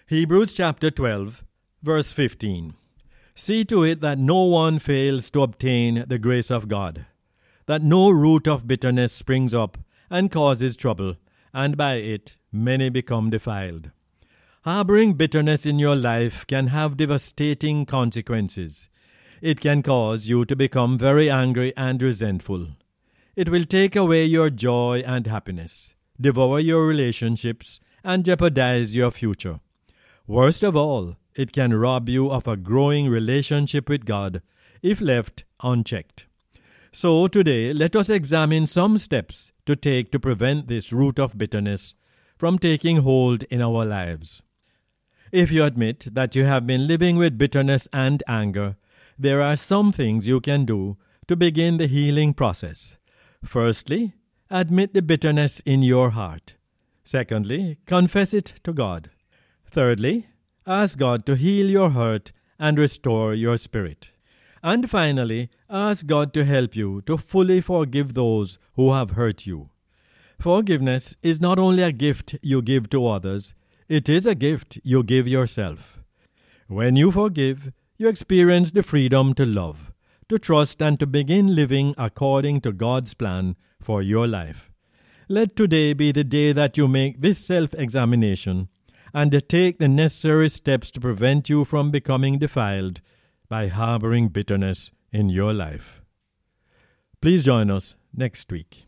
Hebrews chapter 12, verse 15. See to it that no one fails to obtain the grace of God, that no root of bitterness springs up and causes trouble, and by it many become defiled. Harboring bitterness in your life can have devastating consequences. It can cause you to become very angry and resentful. It will take away your joy and happiness, devour your relationships, and jeopardize your future. Worst of all, it can rob you of a growing relationship with God if left unchecked. So today, let us examine some steps to take to prevent this root of bitterness from taking hold in our lives. If you admit that you have been living with bitterness and anger, there are some things you can do to begin the healing process. Firstly, admit the bitterness in your heart. Secondly, confess it to God. Thirdly, ask God to heal your hurt and restore your spirit. And finally, ask God to help you to fully forgive those who have hurt you. Forgiveness is not only a gift you give to others, it is a gift you give yourself. When you forgive, you experience the freedom to love, to trust, and to begin living according to God's plan for your life. Let today be the day that you make this self-examination and take the necessary steps to prevent you from becoming defiled by harboring bitterness in your life. Please join us next week.